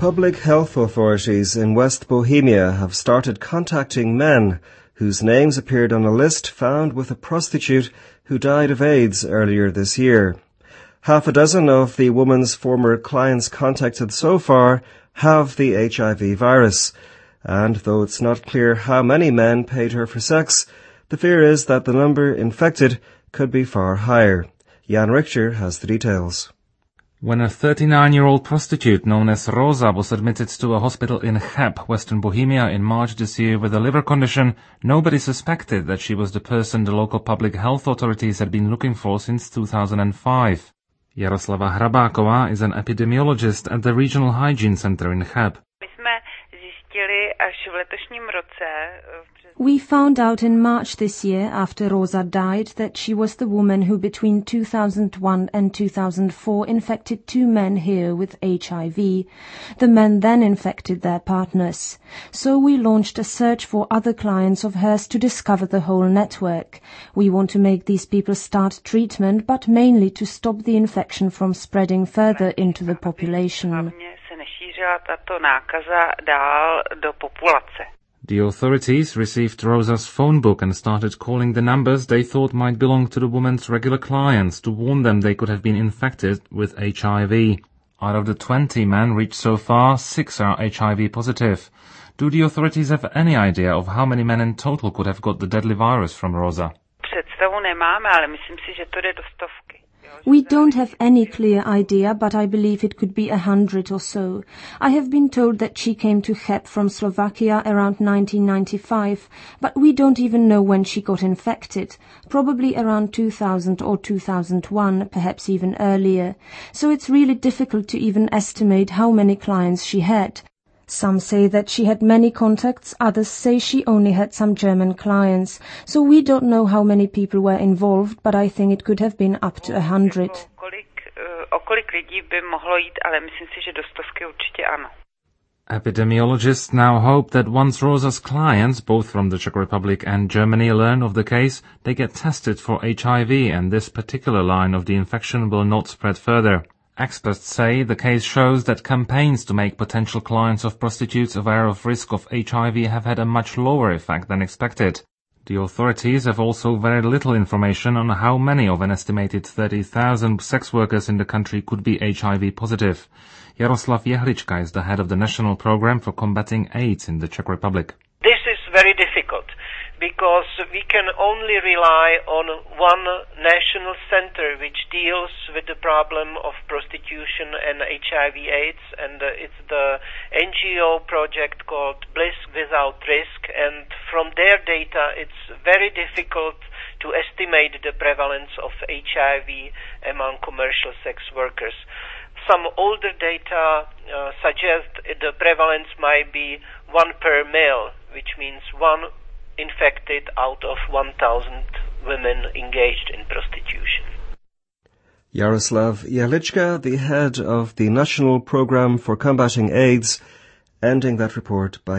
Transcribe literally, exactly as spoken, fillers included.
Public health authorities in West Bohemia have started contacting men whose names appeared on a list found with a prostitute who died of AIDS earlier this year. Half a dozen of the woman's former clients contacted so far have the H I V virus, and though it's not clear how many men paid her for sex, the fear is that the number infected could be far higher. Jan Richter has the details. When a thirty-nine-year-old prostitute known as Rosa was admitted to a hospital in Cheb, Western Bohemia in March this year with a liver condition, nobody suspected that she was the person the local public health authorities had been looking for since two thousand five. Jaroslava Hrabáková is an epidemiologist at the Regional Hygiene Center in Cheb. We found out in March this year, after Rosa died, that she was the woman who between two thousand one and two thousand four infected two men here with H I V. The men then infected their partners. So we launched a search for other clients of hers to discover the whole network. We want to make these people start treatment, but mainly to stop the infection from spreading further into the population. The authorities received Rosa's phone book and started calling the numbers they thought might belong to the woman's regular clients to warn them they could have been infected with H I V. Out of the twenty men reached so far, six are H I V positive. Do the authorities have any idea of how many men in total could have got the deadly virus from Rosa? We don't have any clear idea, but I believe it could be a hundred or so. I have been told that she came to Cheb from Slovakia around nineteen ninety-five, but we don't even know when she got infected. Probably around two thousand or two thousand one, perhaps even earlier. So it's really difficult to even estimate how many clients she had. Some say that she had many contacts, others say she only had some German clients. So we don't know how many people were involved, but I think it could have been up to a hundred. Epidemiologists now hope that once Rosa's clients, both from the Czech Republic and Germany, learn of the case, they get tested for H I V and this particular line of the infection will not spread further. Experts say the case shows that campaigns to make potential clients of prostitutes aware of risk of H I V have had a much lower effect than expected. The authorities have also very little information on how many of an estimated thirty thousand sex workers in the country could be H I V positive. Jaroslav Jehlička is the head of the National Program for Combating AIDS in the Czech Republic. This is very difficult because we can only rely on one national center which deals with the problem of prostitution and H I V AIDS, and uh, it's the N G O project called Bliss Without Risk, and from their data it's very difficult to estimate the prevalence of H I V among commercial sex workers. Some older data uh, suggest the prevalence might be one per male, which means one infected out of one thousand women engaged in prostitution. Jaroslav Jehlička, the head of the National Program for Combating AIDS, ending that report by